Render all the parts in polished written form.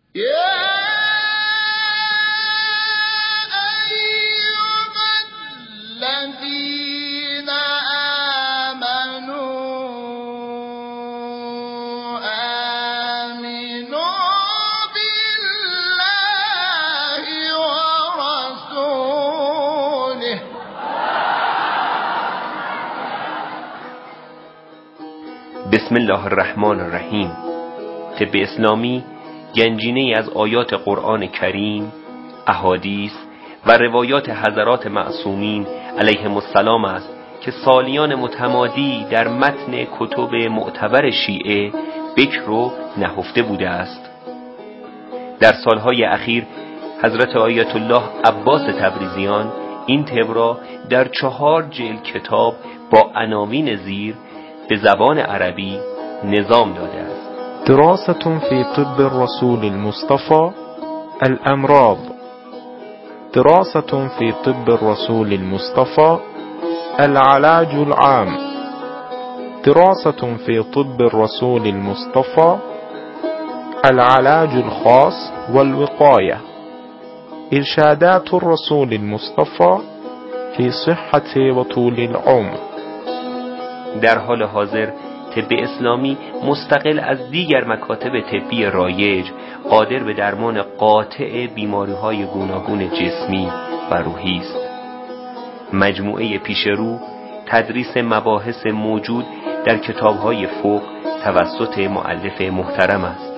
بسم الله الرحمن الرحیم. طب اسلامی گنجینه‌ای از آیات قرآن کریم، احادیث و روایات حضرات معصومین علیهم السلام است که سالیان متمادی در متن کتب معتبر شیعه بکر و نهفته بوده است. در سالهای اخیر حضرت آیت الله عباس تبریزیان این طب را در 4 جلد کتاب با عناوین زیر به زبان عربی نظام داده است. دراسة في طب الرسول المصطفى الأمراض. دراسة في طب الرسول المصطفى العلاج العام. دراسة في طب الرسول المصطفى العلاج الخاص والوقاية. إرشادات الرسول المصطفى في صحة وطول العمر. در حال حاضر طب اسلامی مستقل از دیگر مکاتب طبی رایج قادر به درمان قاطع بیماری‌های گوناگون جسمی و روحی است. مجموعه پیشرو تدریس مباحث موجود در کتاب‌های فقه توسط مؤلف محترم است.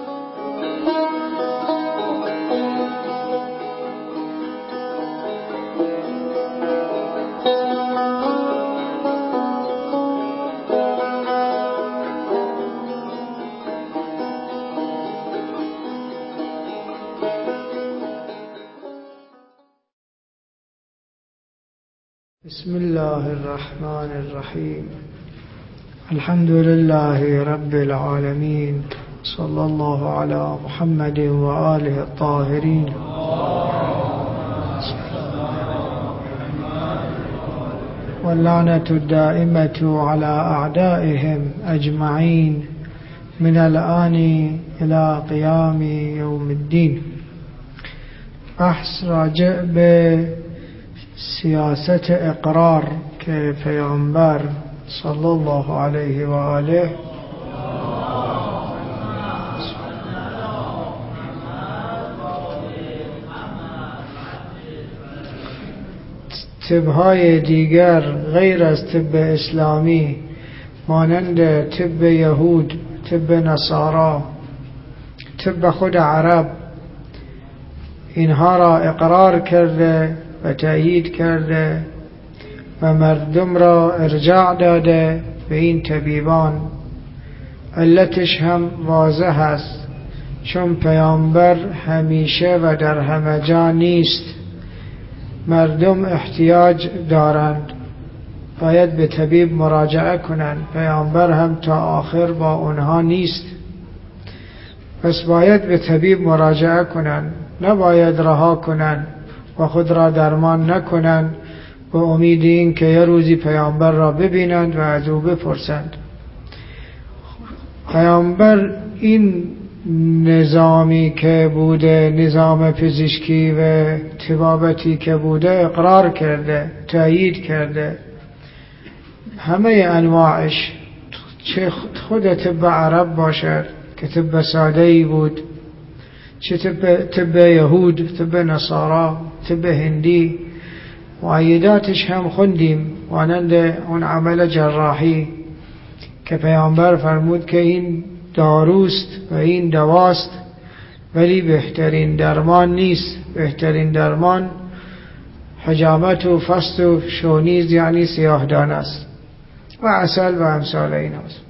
بسم الله الرحمن الرحيم. الحمد لله رب العالمين، صلى الله على محمد وآله الطاهرين. واللعنة الدائمة على أعدائهم أجمعين من الآن إلى قيام يوم الدين. بحث راجع به سیاست اقرار که پیامبر صلی الله علیه و آله طب‌های دیگر غیر از طب اسلامی مانند طب یهود، طب نصارا، طب خود عرب، اینها را اقرار کرده و تأیید کرده و مردم را ارجاع داده به این طبیبان. علتش هم واضح است، چون پیامبر همیشه و در همه جا نیست. مردم احتیاج دارند، باید به طبیب مراجعه کنند. پیامبر هم تا آخر با اونها نیست، پس باید به طبیب مراجعه کنند، نباید رها کنند و خود را درمان نکنند به امید این که یه روزی پیامبر را ببینند و از او بپرسند. پیامبر این نظامی که بوده، نظام پزشکی و طبابتی که بوده، اقرار کرده، تأیید کرده. همه انواعش، چه خود طب عرب باشد که طب ساده‌ای بود، چه طب یهود، طب نصارا، طب هندی، معیداتش هم خوندیم، مانند اون عمل جراحی که پیامبر فرمود که این داروست و این دواست، ولی بهترین درمان نیست. بهترین درمان حجامت و فست و شونیز، یعنی سیاهدان است، و عسل و امثال این است.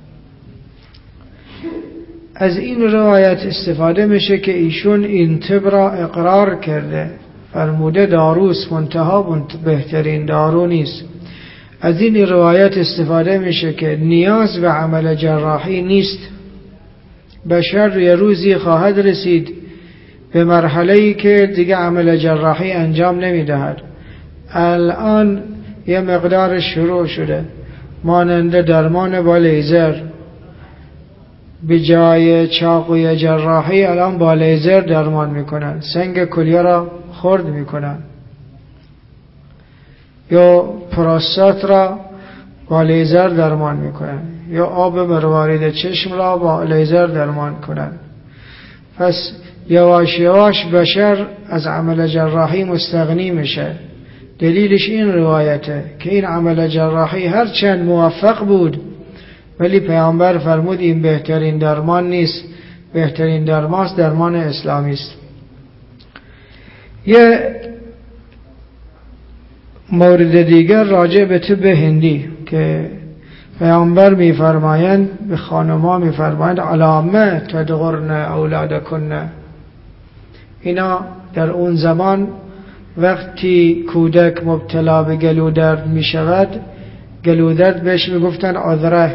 از این روایت استفاده میشه که ایشون این طب را اقرار کرده، فرموده داروست، منتها بهترین دارو نیست. از این روایت استفاده میشه که نیاز به عمل جراحی نیست. بشر یه روزی خواهد رسید به مرحله‌ای که دیگه عمل جراحی انجام نمیدهد. الان یه مقدار شروع شده، مانند درمان با لیزر. به جای چاقوی جراحی الان با لیزر درمان میکنن، سنگ کلیه را خرد میکنن، یا پروستات را با لیزر درمان میکنن، یا آب مروارید چشم را با لیزر درمان کنن. پس یواش یواش بشر از عمل جراحی مستغنی میشه. دلیلش این روایته که این عمل جراحی هرچند موفق بود ولی پیامبر فرمود این بهترین درمان نیست، بهترین درمان اسلامی است. یه مورد دیگر راجع به طب هندی که پیامبر میفرمایند به خانم‌ها میفرمایند علامه تدغرن اولادکن. اینا در اون زمان وقتی کودک مبتلا به گلودرد می شود، گلودرد بهش می گفتن عذره،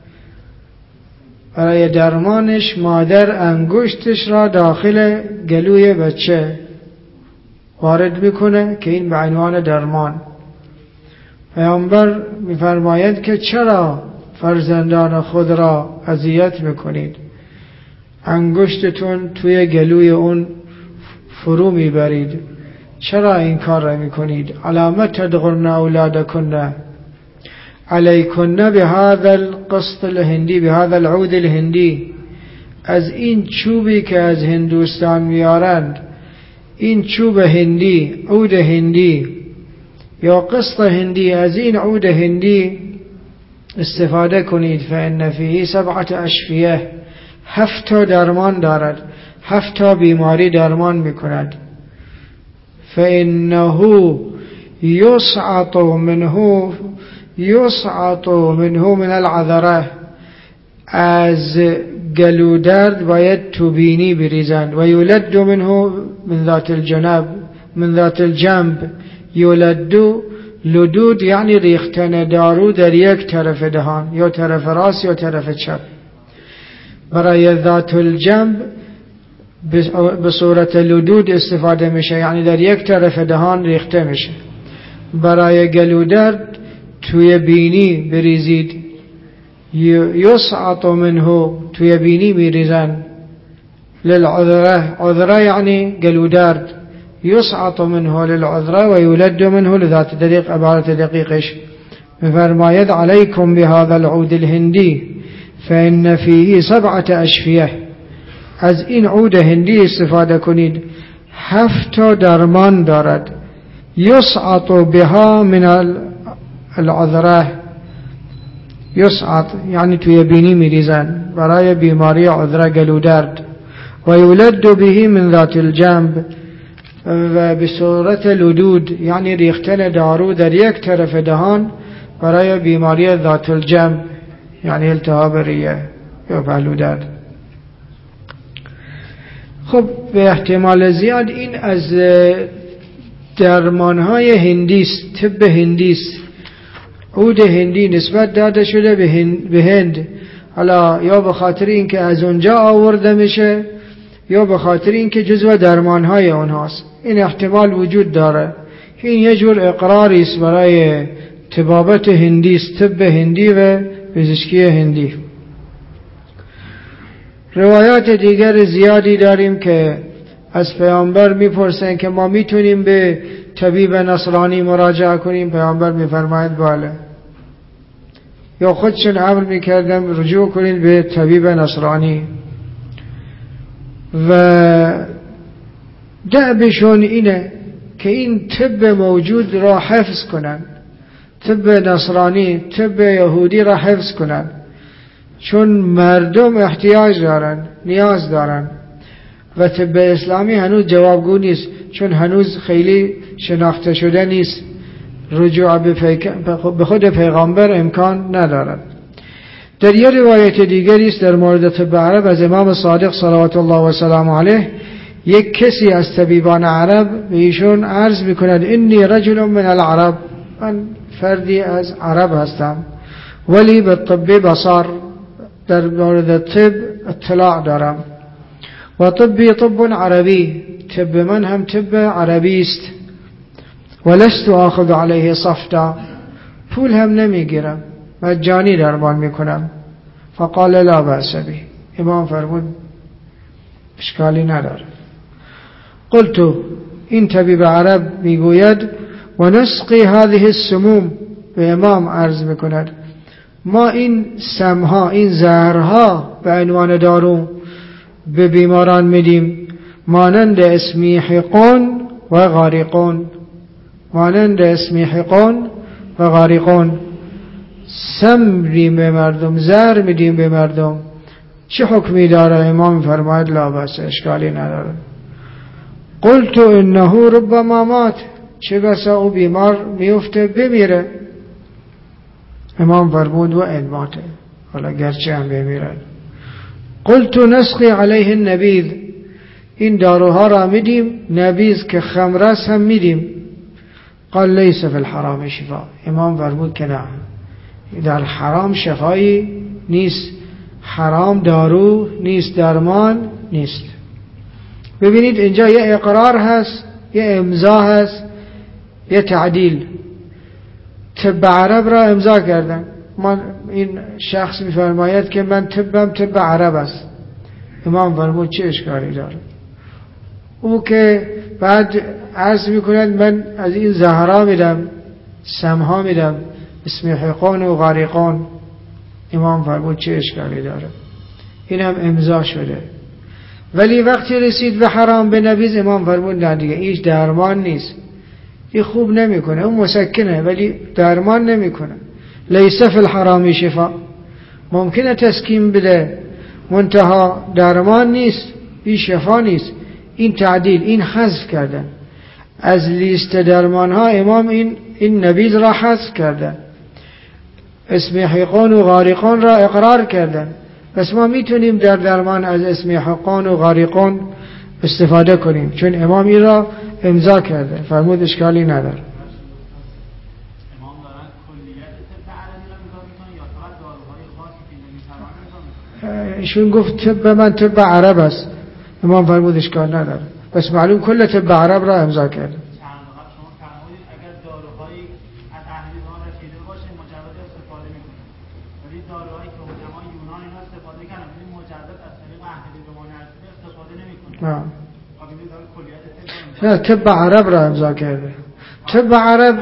برای درمانش مادر انگشتش را داخل گلوی بچه وارد میکنه که این به عنوان درمان. پیامبر میفرماید که چرا فرزندان خود را اذیت میکنید، انگشتتون توی گلوی اون فرو میبرید، چرا این کار را میکنید؟ علامت تدغرن اولادکن علیکن بهذا القسط الهندی، بهذا العود الهندی، از این چوبی که از هندوستان میارند، این چوب هندی، عود هندی یا قسط هندی، از این عود هندی استفاده کنید. فإن فیه 7 اشفیه، 7 درمان دارد، 7 بیماری درمان میکند. فإنه يصعط منه من العذره، از گلودرد باید توبینی بریزند. و یولد منه من ذات الجنب، یولد لدود یعنی ریختن دارو در یک طرف دهان، یا طرف راست یا طرف چپ. برای ذات الجنب به صورت لدود استفاده میشه، یعنی در یک طرف دهان ریخته میشه. برای گلودرد توی بینی بریزید، یصعط منه، توی بینی میریزن. للعذره، عذره یعنی گلودرد، یصعط منه للعذره و یولد منه لذات دقیق. عبارت دقیقش میفرماید علیکم بهذا العود الهندی فإن فیه 7 اشفیه، از این عود هندی استفاده کنید، 7 درمان دارد. یصعط بها من العذره، یصعط یعنی توی بینی میریزن برای بیماری عذره، گلودرد. و یولد به من ذات الجنب، و به صورت لدود یعنی ریختن دارو در یک طرف دهان برای بیماری ذات الجنب یعنی التهاب ریه یا گلودرد. خب به احتمال زیاد این از درمانهای هندیست، طب هندیست. عود هندی نسبت داده شده به هند، حالا یا به خاطر اینکه از اونجا آورده میشه یا به خاطر اینکه جزو درمانهای اونهاست. این احتمال وجود داره. این یه جور اقراری است برای طبابت هندیست، طب هندی و پزشکی هندی. روایات دیگر زیادی داریم که از پیامبر میپرسن که ما میتونیم به طبیب نصرانی مراجعه کنیم؟ پیامبر میفرماید بله. یا خودشون امر میکردن رجوع کنید به طبیب نصرانی. و دعبشون اینه که این طب موجود را حفظ کنن، طب نصرانی، طب یهودی را حفظ کنن، چون مردم احتیاج دارن، نیاز دارن. و طب اسلامی هنوز جوابگو نیست، چون هنوز خیلی شناخته شده نیست. رجوع به خود پیغمبر امکان ندارد. در یه روایت دیگری است در مورد طب عرب از امام صادق صلوات الله و سلام علیه، یک کسی از طبیبان عرب به ایشون عرض میکند انی رجل من العرب، من فردی از عرب هستم، ولی به طب بصر، در مورد طب اطلاع دارم. و طبی طب عربی، طب من هم طب عربی است. ولست آخذ علیه صفتا، پول هم نمیگیرم، مجانی درمان میکنم. فقال لا بأس به، امام فرمود اشکالی نداره. قلت این طبیب عرب میگوید و نسقی هذه السموم، به امام عرض میکند ما این سمها، این زهرها به عنوان دارو به بیماران میدیم، مانند اسمیحقون و غارقون، مانند اسمیحقون و غارقون. سم میدیم به مردم، زهر میدیم به مردم. چه حکمی داره؟ امام فرماید لا بس، اشکالی نداره. قلت انه ربما مات، چه بسا او بیمار میفته بمیره. امام فرمود و ان ماته، حالا گرچه هم بمیرد. قلت نسقی علیه النبیذ، این داروها را میدیم، نبیذ که خمرس هم میدیم. قال لیس فی الحرام شفا، امام فرمود که نه، در حرام شفایی نیست، حرام دارو نیست، درمان نیست. ببینید اینجا یه اقرار هست، یه امضا هست، یه تعدیل. طب عرب را امضا کردن. من این شخص میفرماید که من طبم طب عرب است. امام فرمود چه اشکالی داره؟ او که بعد عرض میکند من از این زهرا میدم، سمها میدم، اسمیحقون و غارقون. امام فرمود چه اشکالی داره؟ این هم امضا شده. ولی وقتی رسید به حرام به نبیذ، امام فرمود نه دیگه، هیچ درمان نیست، این خوب نمیکنه، اون مسکنه ولی درمان نمیکنه. لیس فی الحرام شفا، ممکنه تسکین بده منتها درمان نیست، این شفا نیست. این تعدیل، این حذف کردن از لیست درمان ها. امام این نبیذ را حذف کردن، اسمیحقون و غارقون را اقرار کردن. پس ما میتونیم در درمان از اسمیحقون و غارقون استفاده کنیم، چون امام این را امضا کرده. فرمود اشکالی نداره. امام دارن کلیت طب عربی را امضا میکنن یا فقط داروهای خاصی که نمیتوانن امضا میکنن؟ ایشون گفت طب من طب عرب است. امام فرمود اشکال نداره. پس معلوم کل طب عرب را امضا کرده. چند وقت شما فرمودید اگر داروهایی از اهل ایران رسیده باشه مجوز استفاده میکنن، ولی داروهایی که علمای یونان اینا استفاده کردن ولی مجوز از طریق اهل ایران نرسیده استفاده نمیکنن. نه، طب عرب را امضا کرده. طب عرب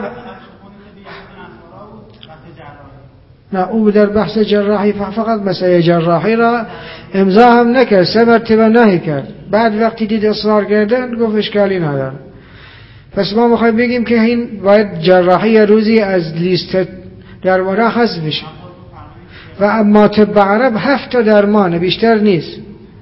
نه، او در بحث جراحی فقط مسئله جراحی را امضا هم نکرد، 3 مرتبه نهی کرد. بعد وقتی دید اصرار کردن گفت اشکالی نداره. پس ما میخوایم بگیم که این باید جراحی روزی از لیست درمان حذف بشه. و اما طب عرب 7 تا درمانه، بیشتر نیست.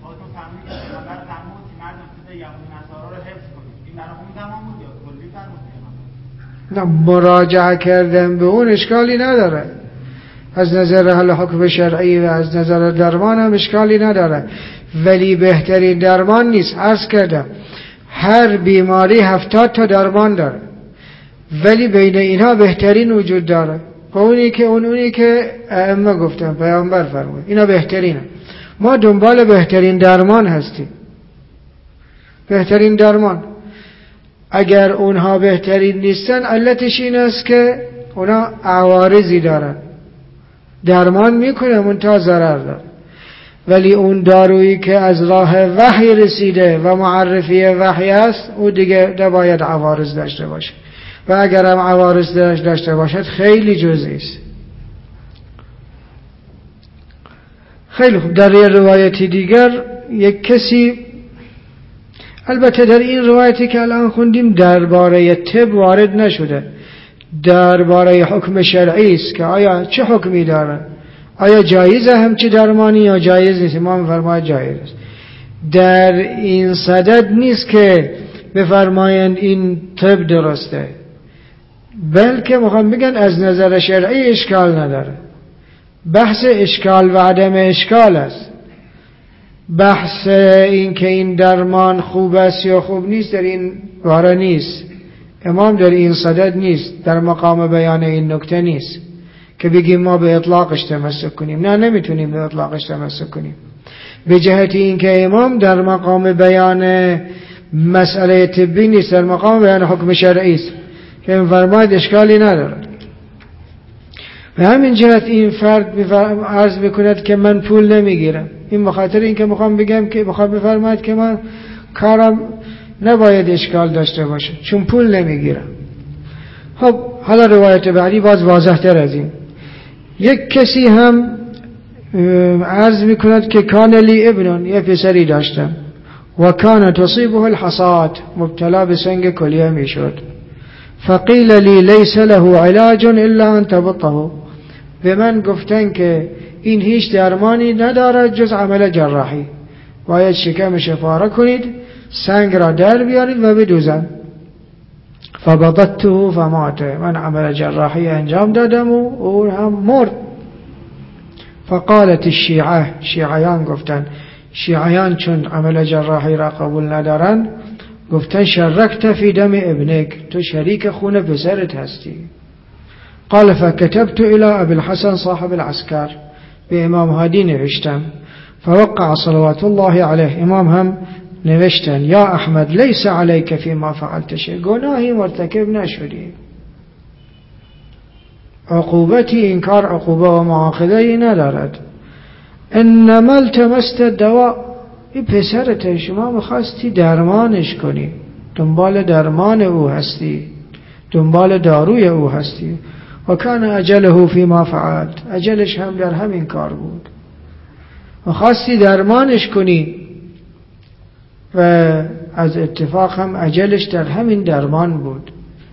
نه، مراجعه کردن به اون اشکالی نداره، از نظر حل حکم شرعی و از نظر درمان هم اشکالی نداره، ولی بهترین درمان نیست. عرض کردم هر بیماری 70 تا درمان داره، ولی بین اینها بهترین وجود داره. اونی که ائمه گفتن، پیامبر فرمود اینا بهترینه. ما دنبال بهترین درمان هستیم. بهترین درمان اگر اونها بهترین نیستن، علتش این است که اونا عوارضی دارن، درمان میکنه منتها ضرر داره. ولی اون دارویی که از راه وحی رسیده و معرفی وحی است، او دیگه نباید عوارض داشته باشه، و اگر هم عوارض داشته باشد خیلی جزئی است. خیلی خوب. در یه روایتی دیگر یک کسی، البته در این روایتی که الان خوندیم درباره طب وارد نشده، درباره حکم شرعی است که آیا چه حکمی داره، آیا جایزه همچی درمانی یا جایز نیست. امام فرماید جایز است. در این صدد نیست که بفرمایند این طب درسته، بلکه میخوام بگن از نظر شرعی اشکال نداره. بحث اشکال و عدم اشکال است. بحث این که این درمان خوب است یا خوب نیست در این باره نیست. امام در این صدد نیست، در مقام بیان این نکته نیست که بگیم ما به اطلاقش تمسک کنیم. نه، نمیتونیم به اطلاقش تمسک کنیم، به جهت این که امام در مقام بیان مسئله طبی نیست، در مقام بیان حکم شرعی است که این فرماید اشکالی نداره. به همین جهت این فرد عرض میکند که من پول نمیگیرم، این بخاطر این که میخوام بگم که میخوام بفرماید که من کارم نباید اشکال داشته باشه چون پول نمیگیرم. خب حالا روایت بعدی باز واضح تر از این. یک کسی هم عرض میکند که کان لی ابن، یه پسری داشتم، و کان تصیبه الحصاد، مبتلا به سنگ کلیه میشد. فقیل لی لیس له علاج الا ان تبطه، به من گفتن که این هیچ درمانی ندارد جز عمل جراحی، باید شکمش پاره کنید، سنگ را در بیارید و بدوزن. فبطته فمات، من عمل جراحی انجام دادم و او هم مرد. فقالت الشیعه، شیعیان گفتن، شیعیان چون عمل جراحی را قبول ندارن گفتن شرکت فی دم ابنک، تو شریک خون پسرت هستی. قال فكتبت الى ابي الحسن صاحب العسكر، به امام هادی نوشتم. فوقع صلوات الله علیه، امام هم نوشتن یا احمد لیس علیک فیما فعلت شیء، گناهی مرتکب نشدی، عقوبتی این کار عقوبه و معاخذه‌ای ندارد. انما التمست الدواء، این پسرت، شما میخواستی درمانش کنی، دنبال درمان او هستی، دنبال داروی او هستی. و کان اجله فیما فعلت، اجلش هم در همین کار بود، میخواستی درمانش کنی و از اتفاق هم اجلش در همین درمان بود.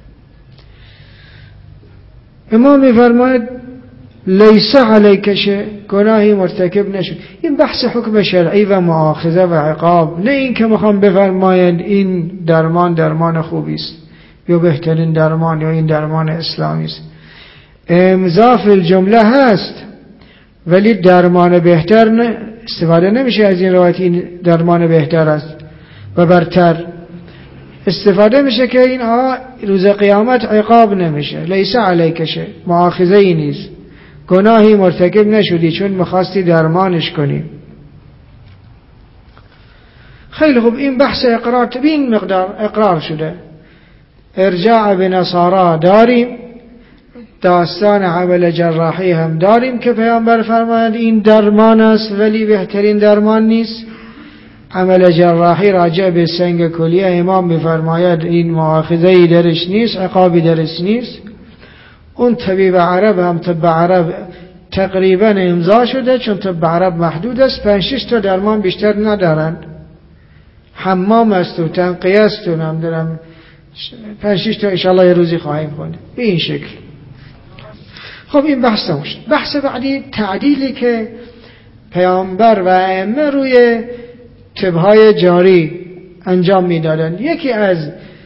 امام میفرماید لیس علیک شیء، گناهی مرتکب نشد. این بحث حکم شرعی و مؤاخذه و عقاب، نه این که میخوام بفرمایند این درمان خوبی است یا بهترین درمان یا این درمان اسلامی است. امضا فی الجمله هست ولی درمان بهتر استفاده نمیشه از این روایت. این درمان بهتر است و برتر استفاده میشه که این روز قیامت عقاب نمیشه. لیس علیک شیء، مؤاخذه ای نیست، گناهی مرتکب نشدی چون میخواستی درمانش کنی. خیلی خوب، این بحث اقرار به این مقدار اقرار شده. ارجاع به نصارا داریم، داستان عمل جراحی هم داریم که پیامبر فرماید این درمان است ولی بهترین درمان نیست. عمل جراحی راجع به سنگ کلیه امام میفرماید این مؤاخذه‌ای درش نیست، عقابی درش نیست. اون طبیب عرب هم طب عرب تقریبا امضا شده، چون طب عرب محدود است، 5-6 تا درمان بیشتر ندارن. حمام است و تنقیه است و نمیدونم 5-6 تا انشاءالله یه روزی خواهیم خوند به این شکل. خب این بحث نموشد. بحث بعدی تعدیلی که پیامبر و ائمه روی طبهای جاری انجام میدادن. یکی از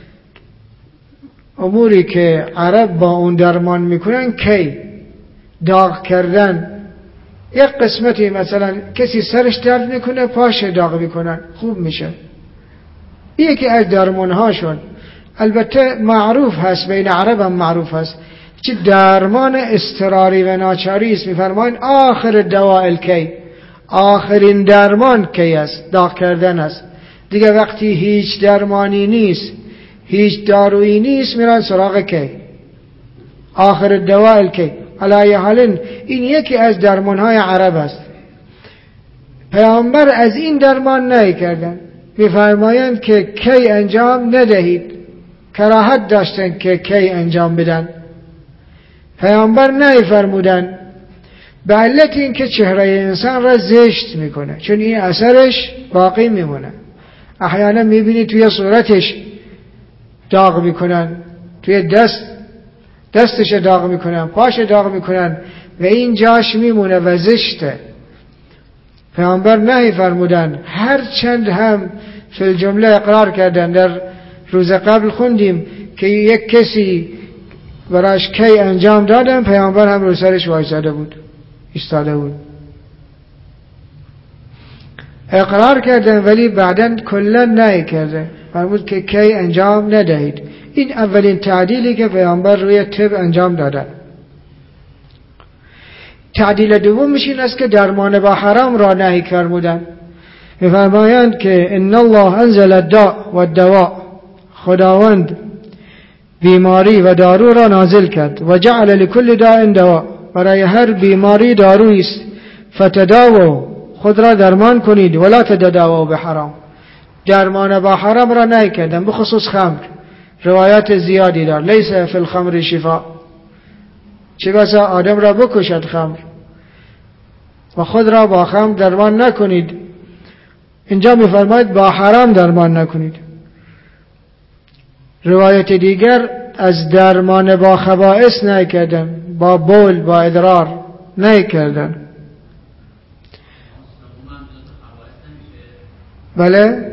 اموری که عرب با اون درمان میکنن کی داغ کردن. یک قسمتی مثلا کسی سرش درد میکنه پاش داغ میکنن خوب میشه، یکی از درمانهاشون. البته معروف هست بین عرب هم معروف هست چه درمان اضطراری و ناچاری است. میفرماین آخر دواء الکی، آخرین درمان کی است؟ داغ کردن است. دیگه وقتی هیچ درمانی نیست، هیچ دارویی نیست، میرن سراغ کی؟ آخر دواء الکی. علی حال این یکی از درمانهای عرب است. پیامبر از این درمان نکردن، میفرمایند که کی انجام ندهید، کراهت داشتن که کی انجام بدن. پیامبر نفرمودن به علت این که چهره انسان را زشت میکنه، چون این اثرش باقی میمونه. احیانا میبینی توی صورتش داغ میکنن، توی دستش داغ میکنن، پاش داغ میکنن و این جاش میمونه و زشته. پیامبر نهی فرمودن، هر چند هم فی الجمله اقرار کردن. در روز قبل خوندیم که یک کسی براش کی انجام دادن، پیامبر هم رو سرش وایساده بود، ایستاده بود، اقرار کردن ولی بعداً کلا نهی کرده، فرمود که کی انجام ندهید. این اولین تعدیلی که پیامبر روی طب انجام دادن. تعدیل دومش این است که درمان با حرام را نهی فرمودن. می‌فرمایند که ان الله انزل الداء والدواء، خداوند بیماری و دارو را نازل کرد. و جعل لكل داء دواء، برای هر بیماری دارویی است. فتداووا، خود را درمان کنید. ولا تداووا بحرام، درمان با حرام را نکردن، بخصوص خمر. روایات زیادی دار لیس فی الخمر شفاء، چه بسا آدم را بکشد خمر، و خود را با خمر درمان نکنید. اینجا میفرماید با حرام درمان نکنید. روایت دیگر از درمان با خبائث نکردن، با بول، با ادرار نکردن. بله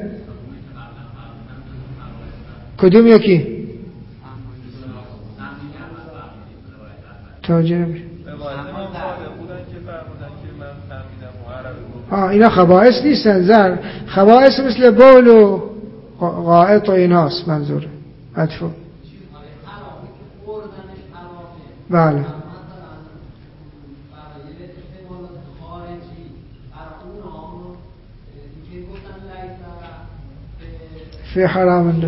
کدوم یکی؟ توجه نمیشه. اینا خبائث نیستن. زر خبائث مثل بول و غائط و ایناست منظور مدفوع. بله فی حرام له.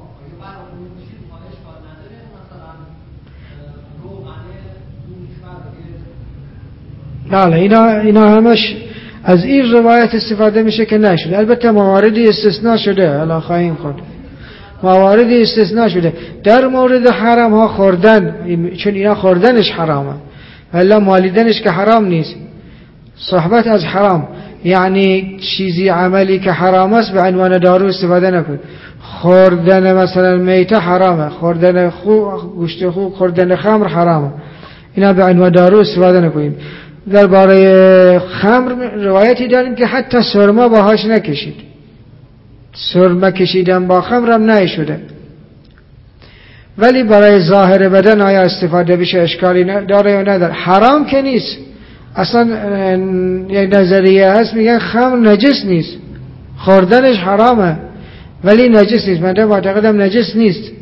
اینا همش از این روایت استفاده میشه که نشده. البته مواردی استثناء شده، حالا خواهیم خود مواردی استثناء شده در مورد حرام ها خوردن، چون اینا خوردنش حرامه، ولی مالیدنش که حرام نیست. صحبت از حرام یعنی چیزی عملی که حرام است به عنوان دارو استفاده نکن. خوردن مثلا میته حرامه، خوردن گوشت خوک، خوردن خمر حرامه، اینا به عنوان دارو استفاده نکنیم. درباره خمر روایتی داریم که حتی سرما باهاش نکشید، سرما کشیدن با خمر هم نشده. ولی برای ظاهر بدن آیا استفاده بشه اشکالی داره یا نداره؟ حرام که نیست. اصلا یک نظریه هست میگن خمر نجس نیست، خوردنش حرامه ولی نجس نیست. من معتقدم نجس نیست.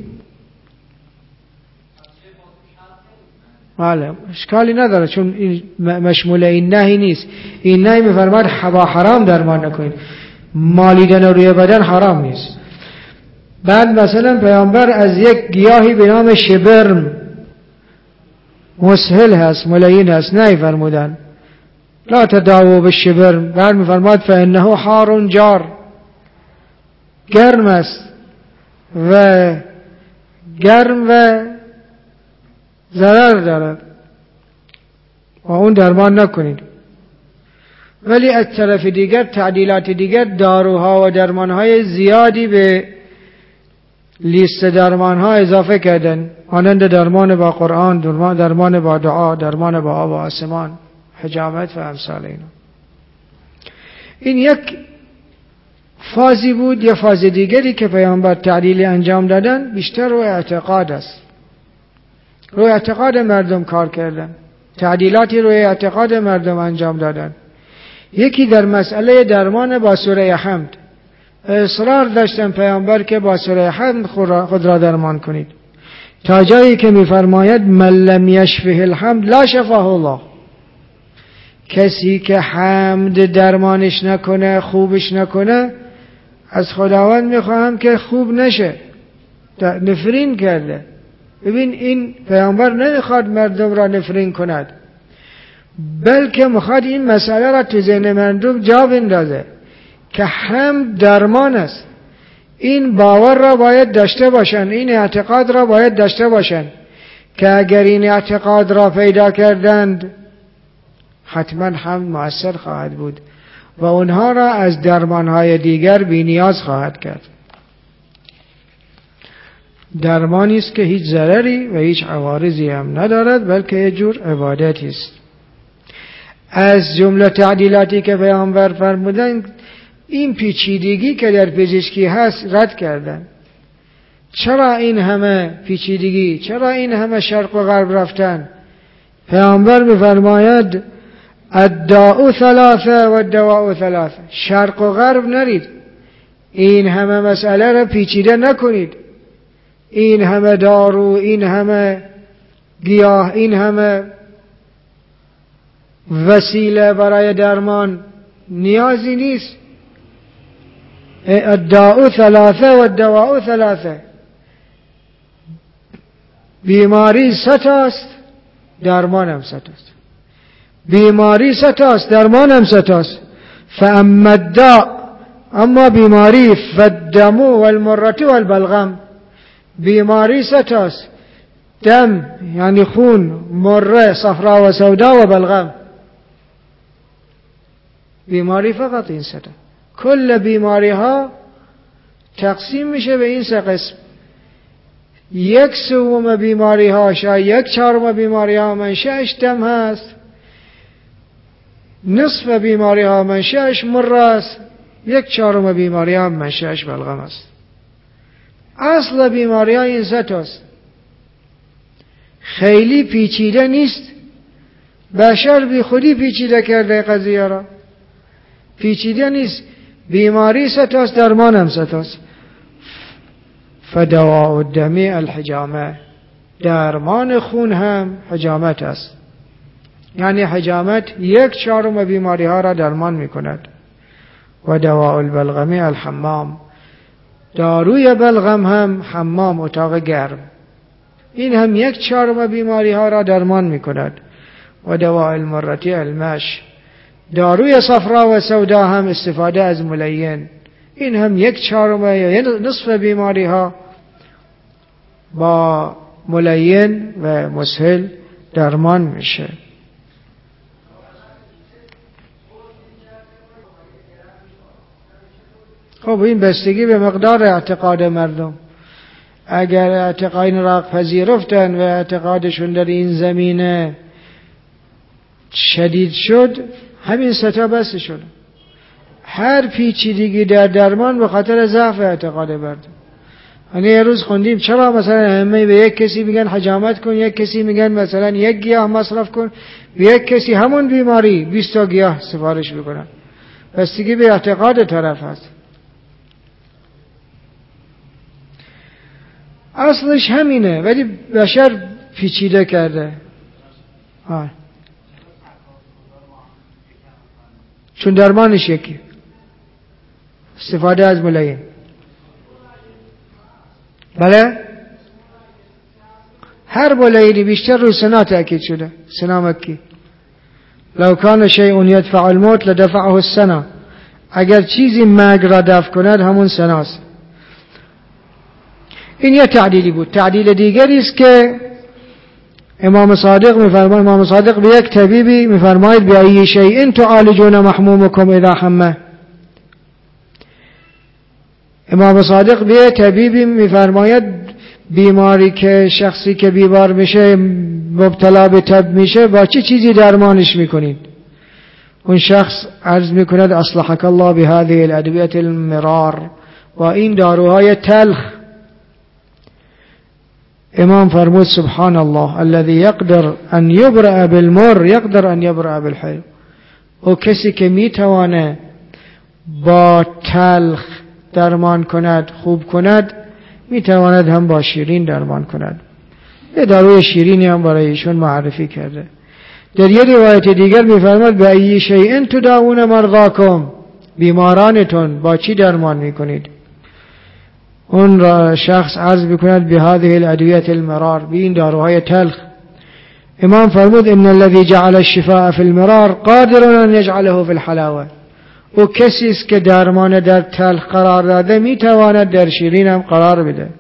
بله اشکالی نداره، چون مشمول این نهی نیست. این نهی میفرماید با حرام درمان نکنید. مالیدن روی بدن حرام نیست. بعد مثلا پیامبر از یک گیاهی به نام شبرم مسهل هست، ملین هست، نهی فرمودن لا تداووا بالشبرم. بعد میفرماید فانه حار جار، گرم است و گرم و ضرر دارد و اون درمان نکنید. ولی از طرف دیگر تعدیلات دیگر داروها و درمانهای زیادی به لیست درمانها اضافه کردن، مانند درمان با قرآن، درمان با دعا، درمان با آب و آسمان، حجامت و امثال اینا. این یک فازی بود. یا فاز دیگری که پیامبر تعدیلی انجام دادن بیشتر روی اعتقاد است، روی اعتقاد مردم کار کردن، تعدیلاتی روی اعتقاد مردم انجام دادن. یکی در مسئله درمان با سوره حمد اصرار داشتن پیامبر که با سوره حمد خود را درمان کنید، تا جایی که میفرماید من لم یشفه الحمد لا شفاه الله. کسی که حمد درمانش نکنه، خوبش نکنه، از خداوند میخواهم که خوب نشه. نفرین کرده. ببین این پیامبر نمیخواد مردم را نفرین کند، بلکه میخواد این مسئله را تو ذهن مردم جا بندازه که حمد درمان است. این باور را باید داشته باشن، این اعتقاد را باید داشته باشن که اگر این اعتقاد را پیدا کردند حتما حمد مؤثر خواهد بود و اونها را از درمانهای دیگر بی نیاز خواهد کرد. درمانی است که هیچ ضرری و هیچ عوارضی هم ندارد، بلکه یه جور عبادتی است. از جمله تعدیلاتی که پیامبر فرمودند این پیچیدگی که در پزشکی هست رد کردن. چرا این همه پیچیدگی؟ چرا این همه شرق و غرب رفتن؟ پیامبر می‌فرماید الداء ثلاثه و الدواء ثلاثه. شرق و غرب نرید، این همه مسئله را پیچیده نکنید. این همه دارو، این همه گیاه، این همه وسیله برای درمان نیازی نیست. الداء ثلاثه و الدواء ثلاثه. بیماری ستاست، درمان هم ستاست. بیماری ستاست، درمان هم ستاست. فاما الداء، اما بیماری، فالدم والمرة والبلغم، بیماری ستاست: دم یعنی خون، مره صفرا و سودا و بلغم. بیماری فقط این ستا. کل بیماری ها تقسیم میشه به این سه قسم. 1/3 بیماری ها، شاید 1/4 بیماری ها منشأش دم هست، نصف بیماری ها منشأش مره است، 1/4 بیماری ها منشأش بلغم است. اصل بیماری ها این ستاست. خیلی پیچیده نیست. بشر بی خودی پیچیده کرده قضیه را. پیچیده نیست. بیماری ستاست، درمان هم ستاست. فدواء الدم الحجامه، درمان خون هم حجامت است. یعنی حجامت 1/4 بیماری ها را درمان می کند. و دواء البلغم الحمام، داروی بلغم هم حمام، اتاق گرم، این هم 1/4 بیماری ها را درمان می کند. و دواء المرة المش، داروی صفرا و سودا هم استفاده از ملین، این هم 1/4 یا نصف بیماری ها با ملین و مسهل درمان میشه. خب این بستگی به مقدار اعتقاد مردم. اگر اعتقاد را پذیرفتن و اعتقادشون در این زمینه شدید شد، همین ستا بس شد. هر پیچیدگی در درمان به خاطر ضعف اعتقاد مردم. یعنی یه روز خوندیم چرا مثلا همه به یک کسی میگن حجامت کن، یک کسی میگن مثلا 1 گیاه مصرف کن، به یک کسی همون بیماری 20 تا گیاه سفارش میکنن. بستگی به اعتقاد طرف هست. اصلش همینه ولی بشر پیچیده کرده. چون درمانش یکی، استفاده از ملین. بله، هر ملینی بیشتر رو سنا تأکید شده. سنا مکی، لو کان شیء یدفع الموت لدفعه السنا، اگر چیزی مرگ را دفع کند همون سناست. این یه تعدیلی بود. تعدیل دیگری است که امام صادق میفرماید، امام صادق به یک طبیبی میفرماید بأی شیء تعالجون محمومکم اذا حمه. امام صادق به طبیبی میفرماید بیماری که شخصی که بیمار میشه، مبتلا به تب میشه، با چه چیزی درمانش میکنید؟ اون شخص عرض میکند اصلحک الله بهذه الادویه المرار، و این داروهای تلخ. امام فرمود سبحان الله الذي يقدر ان يبرأ بالمر يقدر ان يبرأ بالحلو. او کسی که میتوانه با تلخ درمان کند، خوب کند، میتواند هم با شیرین درمان کند. یه داروی شیرینی هم برای ایشون معرفی کرده. در یه روایت دیگر میفرماید بأی شیء تداوون مرضاکم، بیمارانتون با چی درمان میکنید؟ اون را شخص عرض بکند به هذه الادویه المرار، بین داروهای تلخ. امام فرمود ان الذي جعل الشفاء في المرار قادر ان يجعله في الحلاوه. او کسی است که درمان در تلخ قرار داده میتواند در شیرین هم قرار بده.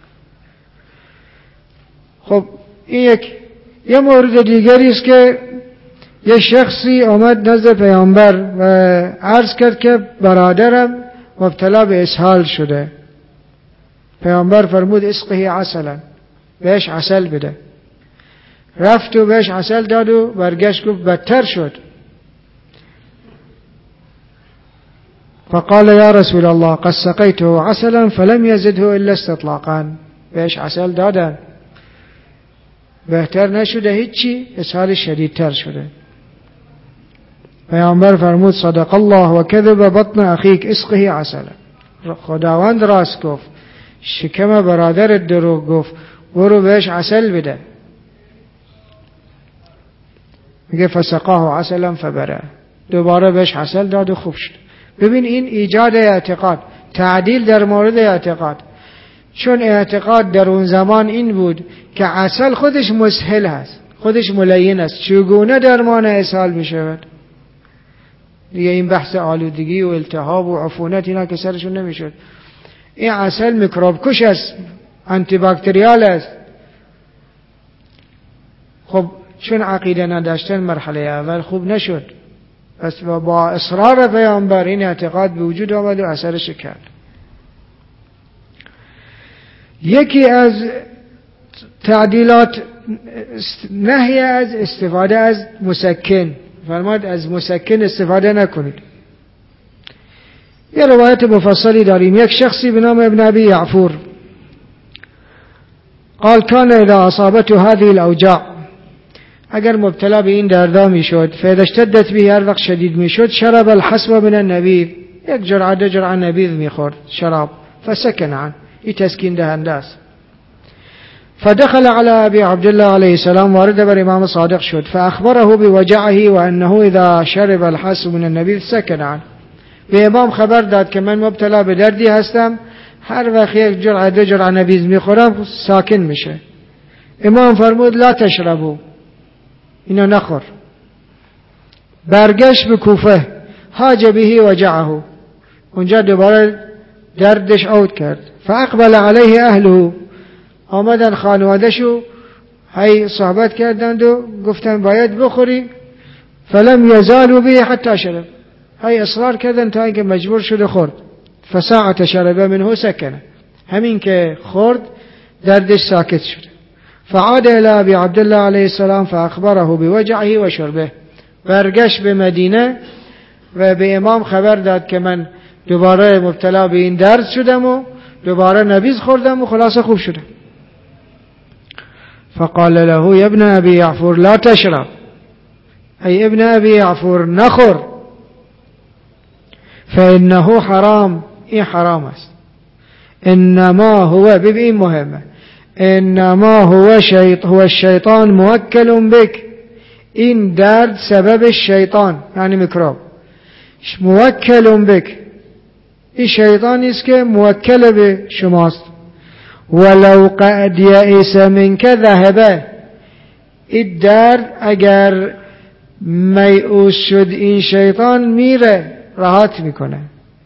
خب این یه مورد دیگری است که یه شخصی آمد نزد پیامبر و عرض کرد که برادرم مبتلا به اسهال شده. پیامبر فرمود اسقه عسلا، بهش عسل بده. رفت و بهش عسل داد و برگشت گفت بدتر شد. فقال یا رسول الله قد سقيته عسلا فلم يزده الا استطلاقا. بهش عسل دادن، بهتر نشده هیچی، اسهال شدیدتر شده. پیامبر فرمود صدق الله و کذب بطن اخیک اسقه عسلا. خداوند راست گفت، شکم برادرت دروغ گفت، برو بهش عسل بده. میگه فسقاه عسلا فبره، دوباره بهش عسل داد و خوب شد. ببین این ایجاد اعتقاد، تعدیل در مورد اعتقاد. چون اعتقاد در اون زمان این بود که عسل خودش مسهل هست، خودش ملین است، چگونه درمان اسهال می شود؟ دیگه این بحث آلودگی و التهاب و عفونت اینا که سرشون نمیشد. این عسل میکروب کش است، آنتی باکتریال است. خب چون عقیده نداشتن مرحله اول خوب نشد، پس با اصرار پیامبر این اعتقاد به وجود آمد و اثرش کرد. یکی از تعدیلات نهی از استفاده از مسکن، فرماد از مسکن استفاده نکنید. یه روایت مفصلی داریم. یک شخصی به نام ابن ابی یعفور قال کان اذا اصابته هذه الاوجاع، اگر مبتلا به این دردا میشد، فاذا اشتدت به، هر وقت شدید میشد، شرب الحسب من النبیذ، یک جرعه دو جرعه نبیذ میخورد شراب، فسکن عنه، این تسکین دهنده است. فدخل على ابي عبد الله عليه السلام، وارد بر امام صادق شد، فاخبره بوجعه وانه اذا شرب الحسب من النبيذ سكن عنه. به امام خبر داد که من مبتلا به دردی هستم، هر وقت یک جرعه دو جرعه نبیذ میخورم ساکن میشه. امام فرمود لا تشربو، اینو نخور. برگشت به کوفه، حاج به وجعه، اونجا دوباره دردش عود کرد. فاقبل علیه اهله، آمدن خانوادهشو هی صحبت کردند و گفتن باید بخوری. فلم یزالوا به حتی شرب، هی اصرار کردن تا اینکه مجبور شد خورد. فساعت شرب منه سکنه، همین که خورد دردش ساکت شد. فعاد الى ابي عبد الله عليه السلام فاخبره بوجعه و شربه، برگشت به مدینه و به امام خبر داد که من دوباره مبتلا به این درد شدم و دوباره نبیذ خوردم و خلاص خوب شدم. فقال له يا ابن ابي يعفور لا تشرب، ای ابن ابي يعفور نخور، فانه حرام، این حرام است. انما هو، ببین مهمه، انما هو الشیطان موکل بک، این درد سبب شیطان یعنی میکروب، موکل بک، این شیطانی است که موکل به شماست. ولو قد یئس منک ذهبه، این درد اگر میؤوس شد این شیطان میره، راحت میکنه.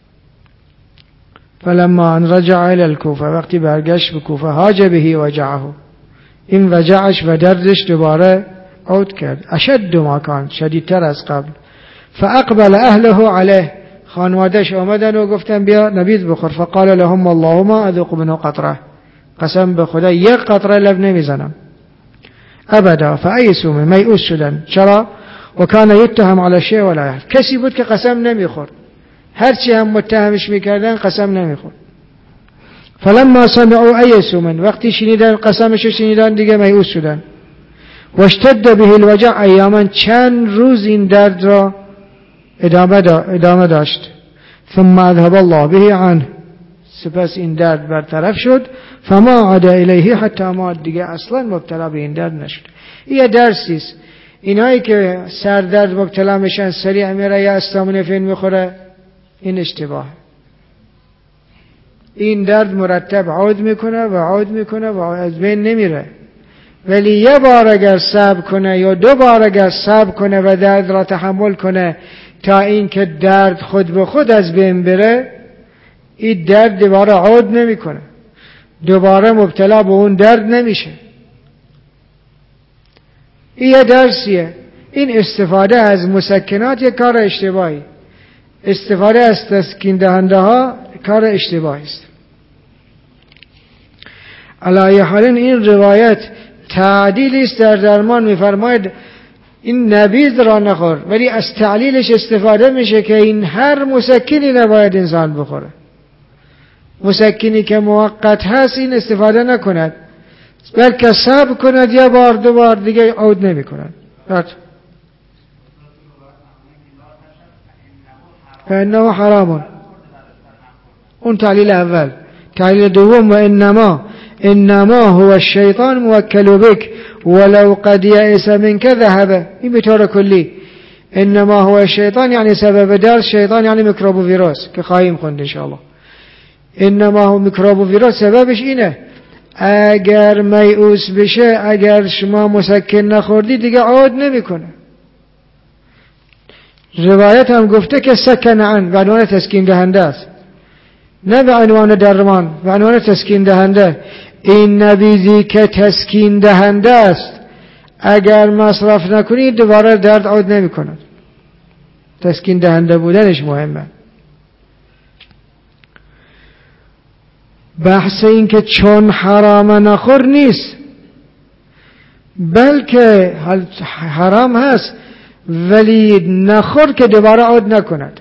فلما ان رجع الى الكوفه، وقتی برگشت به کوفه، حاج به وجعه، این وجعش و دردش دوباره عود کرد، اشد ما کان، شدیدتر از قبل. فاقبل اهله علیه، خانوادهش آمدن و گفتن بیا نبیذ بخور. فقال لهم اللهم اذوق منه قطره، قسم به خدا یک قطره لب نمیزنم ابدا. فایسوا من، میؤوس شدن. چرا؟ و کان یتهم علی شیء ولا یحلف، کسی بود که قسم نمیخورد، هرچی هم متهمش میکردن قسم نمیخورد. فلما سمعوا ایسوا من، وقتی شنیدن قسمش شنیدن دیگه میؤوس شدن. و اشتد به الوجع ایاما، چند روز این درد را ادامه داشت. ثم اذهب الله به عنه، سپس این درد برطرف شد. فما عاد الیه حتی مات، دیگه اصلا مبتلا به این درد نشد. یه درسی است، اینایی که سر درد مبتلا میشن سریع میره یا استامینوفن میخوره، این اشتباه. این درد مرتب عود میکنه و عود میکنه و از بین نمیره. ولی یه بار اگر صبر کنه یا دو بار اگر صبر کنه و درد را تحمل کنه تا اینکه درد خود به خود از بین بره، این درد دوباره عود نمیکنه، دوباره مبتلا به اون درد نمیشه. این یه درسیه. این استفاده از مسکنات یک کار اشتباهی، استفاده از تسکین دهنده ها کار اشتباهی است. علی حال این روایت تعدیلی است در درمان. میفرماید این نبیذ را نخور، ولی از تعلیلش استفاده میشه که این هر مسکنی نباید انسان بخوره. مسکنی که موقت هست این استفاده نکند، بلکه صبر کند، یه بار دو بار دیگه عود نمی کند. فانه حرام، اون تعلیل اول. تعلیل دوم و انما هو الشیطان موکل بک ولو قد یئس منک ذهب، این به طور کلی. انما هو الشیطان یعنی سبب درد شیطان، یعنی میکروب و ویروس که خواهیم خوند ان شاء الله. انما هو میکروب و ویروس، سببش اینه اگر میؤوس بشه، اگر شما مسکن نخوردی دیگه عود نمیکنه. روایت هم گفته که سکن عن به عنوان تسکین دهنده است، نه به عنوان درمان، به عنوان تسکین دهنده. این نبیذی که تسکین دهنده است اگر مصرف نکنید دوباره درد عود نمی کند. تسکین دهنده بودنش مهمه. بحث این که چون حرام نخور نیست، بلکه حرام هست ولی نخور که دوباره عود نکند.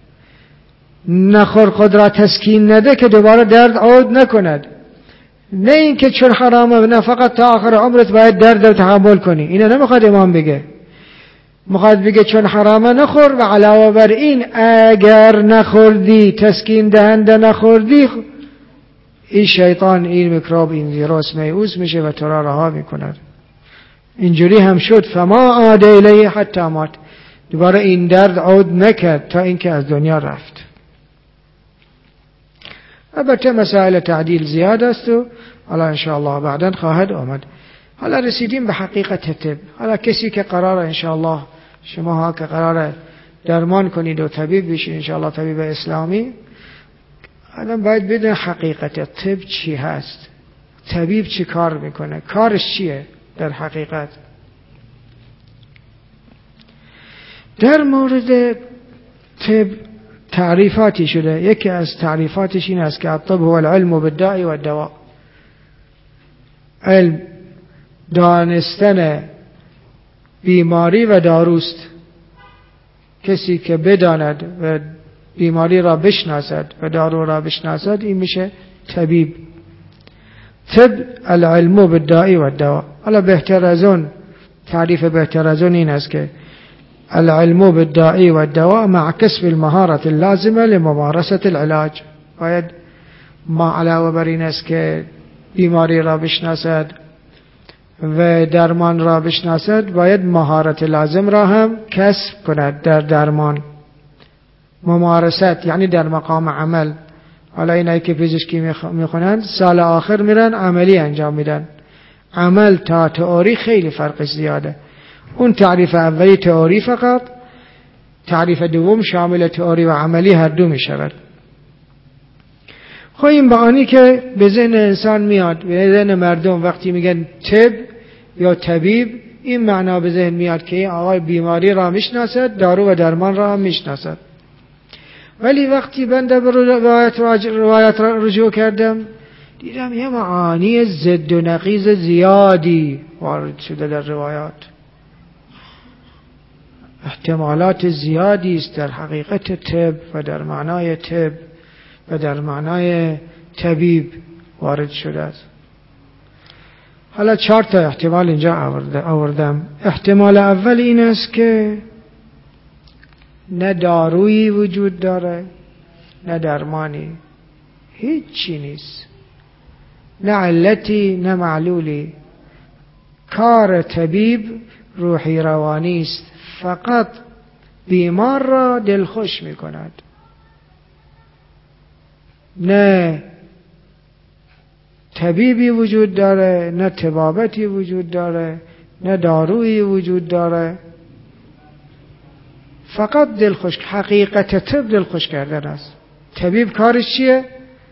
نخور خود را تسکین نده که دوباره درد عود نکند. نه این که چون حرامه نه فقط تا آخر عمرت باید درد رو تحمل کنی. اینا نمیخواد امام بگه. میخواد بگه چون حرامه نخور و علاوه بر این اگر نخوردی تسکین دهنده نخوردی، این شیطان، این میکروب، این ویروس میئوس میشه و تو را رها میکند. اینجوری هم شد. فما عاد الیه حتی مات. دوباره این درد عود نکرد تا اینکه از دنیا رفت. البته مسائل تعدیل زیاد است و حالا انشاءالله بعداً خواهد آمد. حالا رسیدیم به حقیقت طب. حالا کسی که قرار انشاءالله شما ها که قرار درمان کنید و طبیب بشید انشاءالله، طبیب اسلامی، الان باید بدون حقیقت طب چی هست، طبیب چی کار میکنه، کارش چیه در حقیقت. در مورد طب تعریفاتی شده. یکی از تعریفاتش این است که الطب هو العلم بالداء والدواء. علم دانستن بیماری و داروست. کسی که بداند و بیماری را بشناسد و دارو را بشناسد این میشه طبیب. طب العلم بالداء والدواء. حالا بهتر از اون، تعریف بهتر از اون این است که العلم بالداء والدواء مع كسب المهارة اللازمة لممارسة العلاج. باید ما علاوه بر این است که بیماری را بشناسد و درمان را بشناسد، باید مهارت لازم را هم کسب کند در درمان. ممارست یعنی در مقام عمل. حالا اینایی که پزشکی میخونن سال آخر میرن عملی انجام میدن. عمل تا تئوری خیلی فرق زیاده. اون تعریف اولی تئوری فقط، تعریف دوم شامل تئوری و عملی هر دو میشود. خب این معانی که به ذهن انسان میاد، به ذهن مردم وقتی میگن طب یا طبیب، این معنا به ذهن میاد که این آقای بیماری را میشناسد، دارو و درمان را هم میشناسد. ولی وقتی بنده به روایت را رجوع کردم دیدم یه معانی ضد و نقیض زیادی وارد شده در روایات. احتمالات زیادی است در حقیقت طب و در معنای طب و در معنای طبیب وارد شده است. حالا 4 تا احتمال اینجا آوردم. احتمال اول این است که نه دارویی وجود داره نه درمانی، هیچی نیست، نه علتی نه معلولی. کار طبیب روحی روانی است، فقط بیمار را دلخوش می کند. نه طبیبی وجود داره، نه طبابتی وجود داره، نه دارویی وجود داره، فقط دلخوش. حقیقت طب دلخوش کردن است. طبیب کارش چیه؟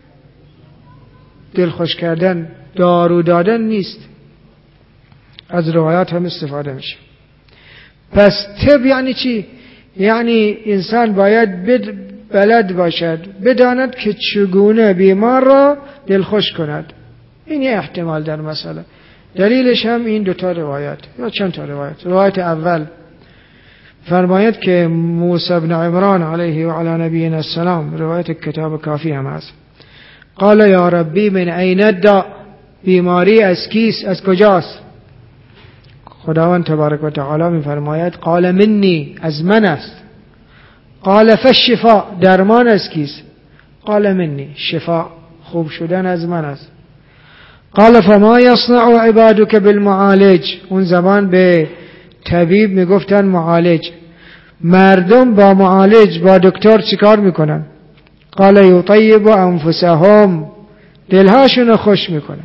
دلخوش کردن، دارو دادن نیست. از روایات هم استفاده میشه. پس طب یعنی چی؟ یعنی انسان باید بلد باشد، بداند که چگونه بیمار را دلخوش کند. این یه احتمال در مسئله. دلیلش هم این 2 تا روایت یا چند تا روایت. روایت اول فرماید که موسی بن عمران علیه و علی نبینا السلام، روایت کتاب کافی هم هست، قال یا ربی من این الداء، بیماری از کیست، از کجاست؟ خداوند تبارک و تعالی می فرماید قال منی، از من است. قال فالشفاء، درمان از کیست؟ قال منی، شفاء، خوب شدن از من است. قال فما یصنع عبادک بالمعالج، اون زمان به طبیب میگفتن معالج. مردم با معالج، با دکتر چیکار میکنن؟ قال یطیب انفسهم، دلهاشون خوش میکنن.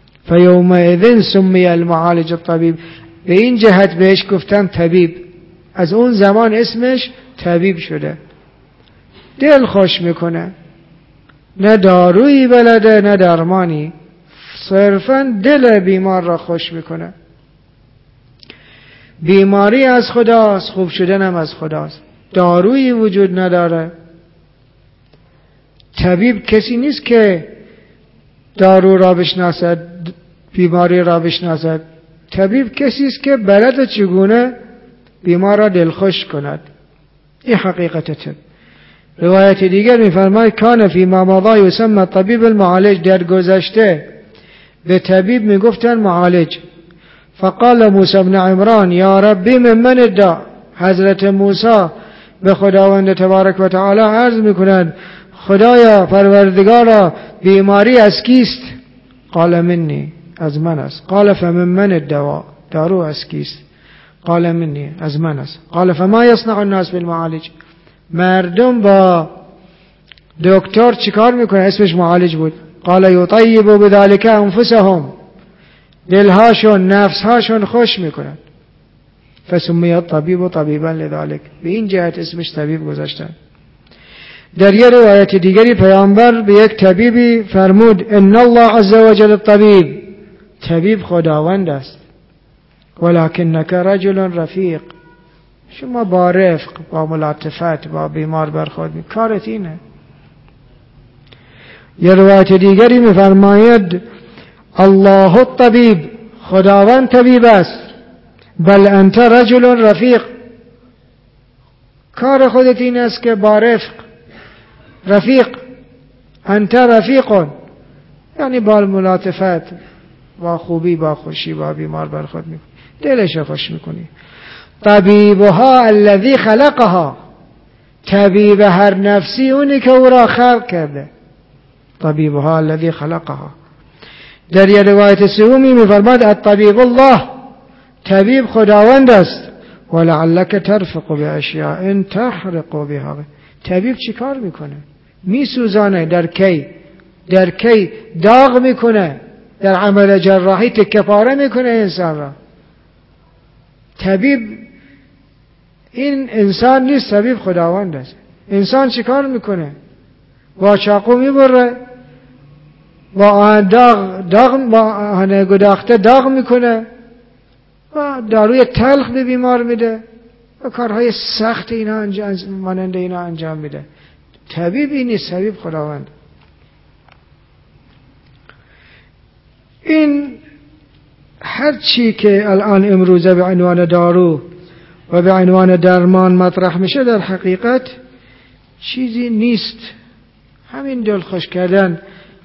فیومئذ سمی المعالج الطبیب، به این جهت بهش گفتن طبیب. از اون زمان اسمش طبیب شده. دل خوش میکنه، نه دارویی بلده نه درمانی، صرفا دل بیمار را خوش میکنه. بیماری از خداست، خوب شدن هم از خداست، دارویی وجود نداره. طبیب کسی نیست که دارو را بشناسد، بیماری را بشناسد. طبیب کسی است که بلد چگونه بیمار را دلخوش کند. این حقیقت طب. روایت دیگر می‌فرماید کان فی ما مضی یسمى طبیب المعالج، در گذشته به طبیب میگفتن معالج. فقال موسی بن عمران یا ربی ممن الداء، حضرت موسی به خداوند تبارک و تعالی عرض میکنند خدایا پروردگارا بیماری از کیست؟ قال منی، از من است. قال فمن الدواء، دارو از کیست؟ قال منی، از من است. قال فما یصنع الناس بالمعالج، مردم با دکتر چیکار میکنه؟ اسمش معالج بود. قال یطیب بذلك انفسهم، دلهاشون نفسهاشون خوش میکنن. فسمی الطبیب طبیبا لذلك، به این جهت اسمش طبیب گذاشتن. در یه روایت دیگری پیامبر به یک طبیبی فرمود ان الله عز وجل الطبیب، طبیب خداوند است. ولکنک رجل رفیق، شما با رفق، با ملاطفت با بیمار برخورد می، کارت اینه. یه روایت دیگری میفرماید الله الطبیب، خداوند طبیب است. بل انت رجل رفیق، کار خودت این است که با رفق، رفیق، انت رفیق، یعنی با ملاطفت، با خوبی، با خوشی با بیمار برخورد میکنی، دلش خوش میکنی. طبیبها الذی خلقها، طبیب هر نفسی اونی که او را خلق کرده. طبیبها الذی خلقها. در یه روایت سومی میفرماد الطبیب الله، طبیب خداوند است. ولعلک ترفق باشیاء تحرق بها، طبیب چی کار میکنه؟ میسوزانه. در کی داغ میکنه، در عمل جراحی تکه پاره میکنه انسان را. طبیب این انسان نیست، طبیب خداوند است. انسان چی کار میکنه؟ با چاقو میبره، با آهن گداخته داغ میکنه و داروی تلخ به بیمار میده و کارهای سخت مانند اینا انجام میده. طبیب این نیست، طبیب خداوند. این هر چی که الان امروزه به عنوان دارو و به عنوان درمان مطرح میشه در حقیقت چیزی نیست. همین دلخوش کردن،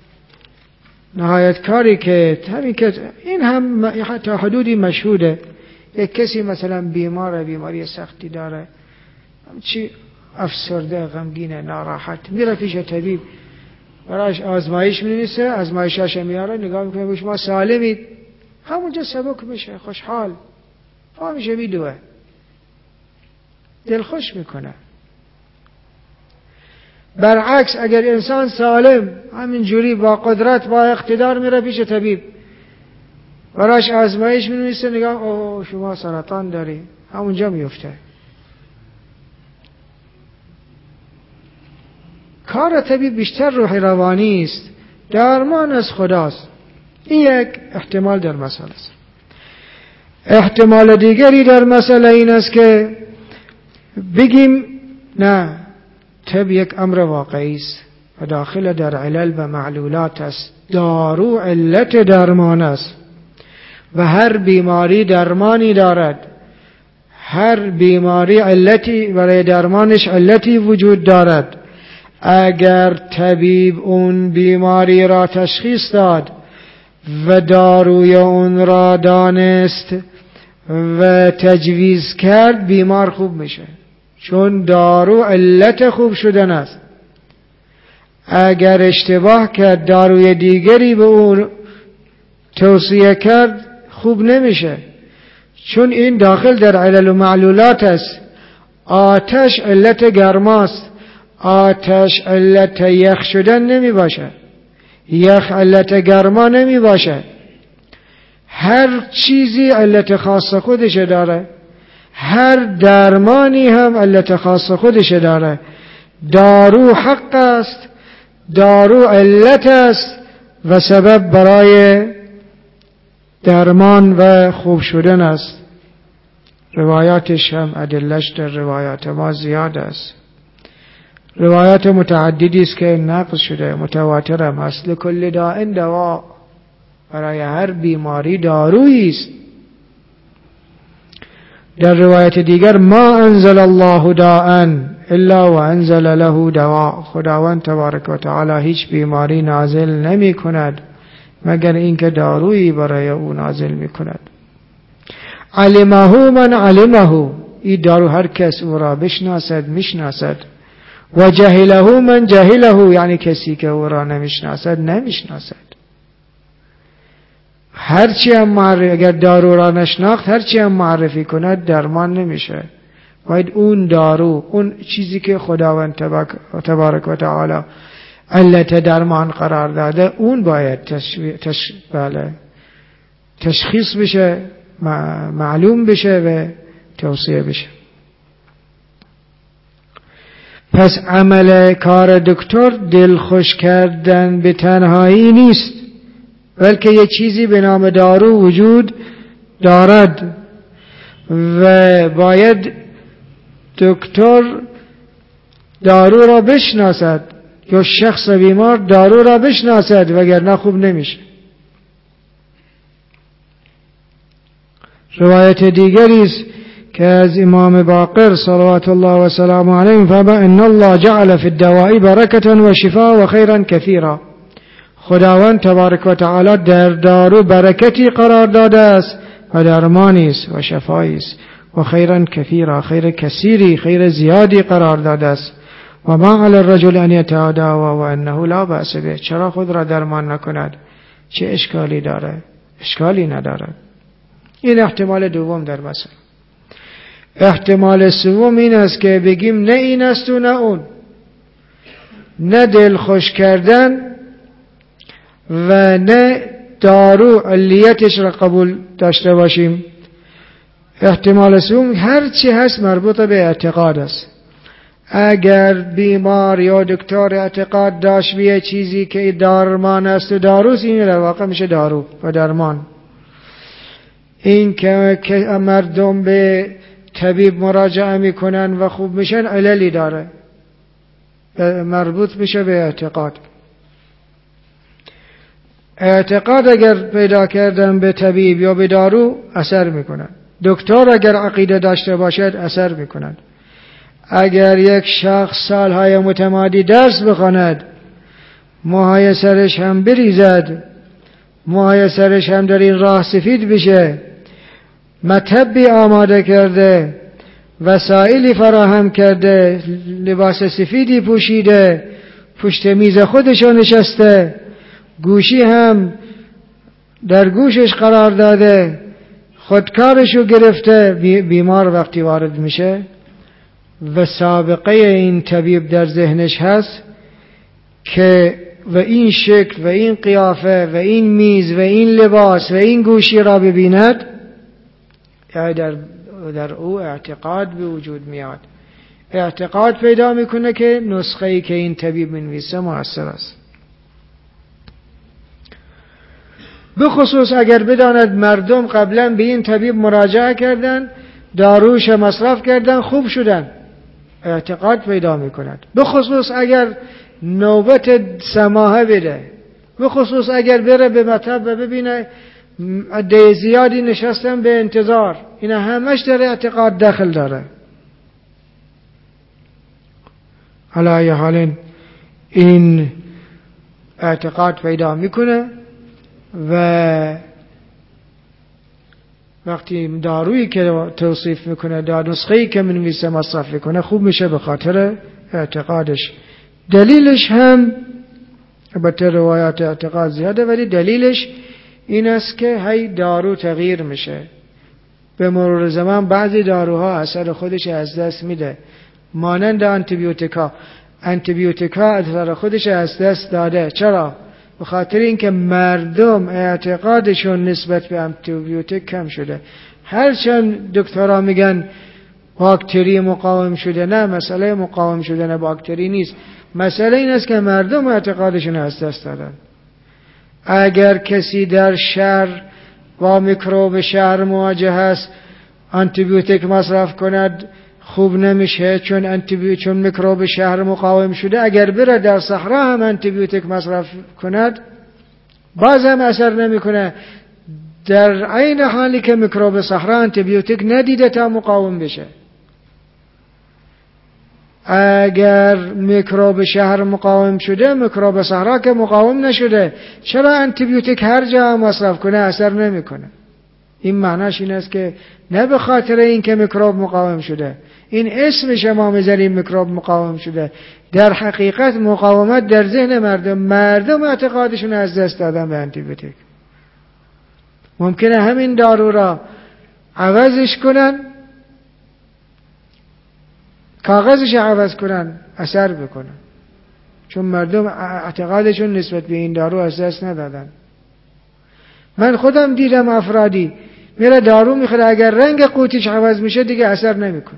نهایت کاری که این هم تا حدودی مشهوده. یک کسی مثلا بیماری سختی داره، چی افسرده، غمگینه، ناراحت، میره پیش طبیب، براش آزمایش می‌نویسه، آزمایشش میاره، نگاه میکنه شما سالمید، همونجا سبک میشه، خوشحال میشه، میدوه، دلخوش میکنه. برعکس اگر انسان سالم همین جوری با قدرت با اقتدار میره پیش طبیب، براش آزمایش می‌نویسه، نگاه شما سرطان داری، همونجا میفته. کار طبیب بیشتر روحی روانی است، درمان از خداست. این یک احتمال در مسئله است. احتمال دیگری در مسئله این است که بگیم نه، طب یک امر واقعی است و داخل در علل و معلولات است. دارو علت درمان است و هر بیماری درمانی دارد. هر بیماری علتی برای درمانش علتی وجود دارد. اگر طبیب اون بیماری را تشخیص داد و داروی اون را دانست و تجویز کرد، بیمار خوب میشه، چون دارو علت خوب شدن است. اگر اشتباه کرد، داروی دیگری به اون توصیه کرد، خوب نمیشه، چون این داخل در علل و معلولات است. آتش علت گرماست، آتش علت یخ شدن نمی باشد، یخ علت گرما نمی باشد. هر چیزی علت خاص خودش داره. هر درمانی هم علت خاص خودش داره. دارو حق است، دارو علت است و سبب برای درمان و خوب شدن است. روایاتش هم ادلش در روایات ما زیاد است. روایات متعددی است که نقل شده، متواتر هم است. لکل داء دوا، برای هر بیماری دارویی است. در روایت دیگر ما انزل الله داء الا وانزل له دواء، خداوند تبارک و تعالی هیچ بیماری نازل نمی کند مگر اینکه دارویی برای او نازل می کند. علمه من علمه، این دارو هر کس او را بشناسد میشناسد. و جهله من جهله، یعنی کسی که او را نمیشناسد نمیشناسد. هرچی هم اگر دارو را نشناخت هرچی هم معرفی کند درمان نمیشه. باید اون دارو، اون چیزی که خداوند تبارک و تعالی علت درمان قرار داده، اون باید تشخیص بشه، معلوم بشه و توصیه بشه. پس عمل کار دکتر دلخوش کردن به تنهایی نیست، بلکه یک چیزی به نام دارو وجود دارد و باید دکتر دارو را بشناسد یا شخص بیمار دارو را بشناسد، وگرنه خوب نمیشه. روایت دیگری است که از امام باقر صلوات الله و سلامه علیه فما ان الله جعل فی الدواء برکة و شفاء و خیرا کثیرا، خداوند تبارک و تعالی در دارو برکتی قرار داده است و درمانی است و شفایی است و خیرا کثیرا، خیر کثیری، خیر زیادی قرار داده است. و ما علی الرجل ان یتداوی و انه لا باس به، چرا خود را درمان نکند؟ چه اشکالی داره؟ اشکالی نداره. این احتمال دوم در مسئله. احتمال سوم این است که بگیم نه این است و نه اون، نه دل خوش کردن و نه دارو علیتش را قبول داشته باشیم. احتمال سوم هر چی هست مربوط به اعتقاد است. اگر بیمار یا دکتر اعتقاد داشت به چیزی که درمان است و داروست، این در واقع میشه دارو و درمان. این که مردم به طبیب مراجعه میکنن و خوب میشن عللی داره، مربوط میشه به اعتقاد. اعتقاد اگر پیدا کردن به طبیب یا به دارو اثر میکنن. دکتر اگر عقیده داشته باشد اثر میکنن. اگر یک شخص سالهای متمادی درس بخواند، موهای سرش هم بریزد، موهای سرش هم در این راه سفید بشه، مطبی آماده کرده، وسایلی فراهم کرده، لباس سفیدی پوشیده، پشت میز خودشو نشسته، گوشی هم در گوشش قرار داده، خودکارشو گرفته، بیمار وقتی وارد میشه و سابقه این طبیب در ذهنش هست که و این شکل و این قیافه و این میز و این لباس و این گوشی را ببیند، یعنی در او اعتقاد به وجود میاد. اعتقاد پیدا میکنه که نسخه‌ای که این طبیب منویسه مؤثر است. به خصوص اگر بداند مردم قبلا به این طبیب مراجعه کردن، داروش مصرف کردن، خوب شدن، اعتقاد پیدا میکند. به خصوص اگر نوبت سماحه بده، به خصوص اگر بره به مطب و ببینه عده زیادی نشستن به انتظار، اینا همش در اعتقاد داخل داره. علی حال این اعتقاد پیدا میکنه و وقتی دارویی که توصیف میکنه، نسخه‌ای که منویسه مصرف میکنه، خوب میشه به خاطر اعتقادش. دلیلش هم البته روایات اعتقاد زیاده، ولی دلیلش این است که هی دارو تغییر میشه به مرور زمان. بعضی داروها اثر خودش از دست میده، مانند آنتیبیوتیکا اثر خودش از دست داده. چرا؟ به خاطر اینکه مردم اعتقادشون نسبت به آنتیبیوتیک کم شده. هرچند دکترها میگن باکتری مقاوم شده. نه، مسئله مقاوم شدن باکتری نیست. مسئله این است که مردم اعتقادشون از دست دادن. اگر کسی در شهر با میکروب شهر مواجه است، آنتیبیوتیک مصرف کند خوب نمیشه چون میکروب شهر مقاوم شده. اگر بره در صحرا هم آنتیبیوتیک مصرف کند باز هم اثر نمیکنه، در عین حالی که میکروب صحرا آنتیبیوتیک ندیده تا مقاوم بشه. اگر میکروب شهر مقاوم شده، میکروب صحرا که مقاوم نشده، چرا آنتیبیوتیک هر جا مصرف کنه اثر نمیکنه؟ این معناش این است که نه به خاطر این که میکروب مقاوم شده، این اسمش ما میذاریم میکروب مقاوم شده، در حقیقت مقاومت در ذهن مردم اعتقادشون از دست دادن به آنتیبیوتیک. ممکنه همین دارو را عوضش کنن، کاغذش عوض کنن، اثر بکنن، چون مردم اعتقادشون نسبت به این دارو از دست ندادن. من خودم دیدم افرادی میره دارو میخوره، اگر رنگ قوطیش عوض میشه دیگه اثر نمیکنه،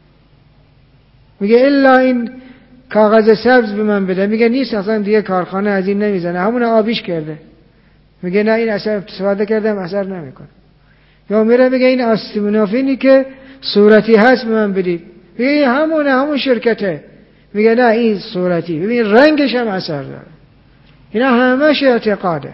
میگه الا این کاغذ سبز به من بده، میگه نیست اصلا دیگه کارخانه از این نمیزنه، همون آبیش کرده، میگه نه این اثر استفاده کردم اثر نمیکنه. یا میره میگه این آستامینوفینی که صورتی هست به من بدید، میگه همون شرکته، میگه نه این صورتی، ببین رنگش هم اثر داره. اینا همش اعتقاده.